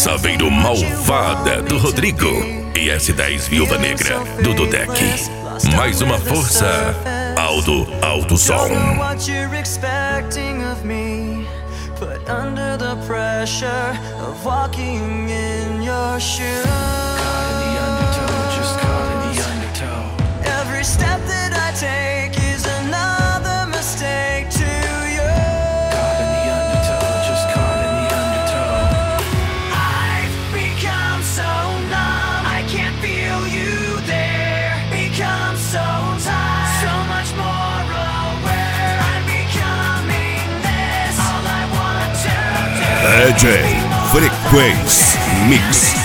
Saveiro Malvada, do Rodrigo. E S10 Viúva Negra, do Dudek. Mais uma força, Alto Som. But under the pressure of walking in your shoes, caught in the undertow, just caught in the undertow. Every step that I take is another mistake to you. Caught in the undertow, just caught in the undertow. I've become so numb, I can't feel you there. Become so tired, so much more aware. I'm becoming this, all I want to do. DJ Frequência Mix.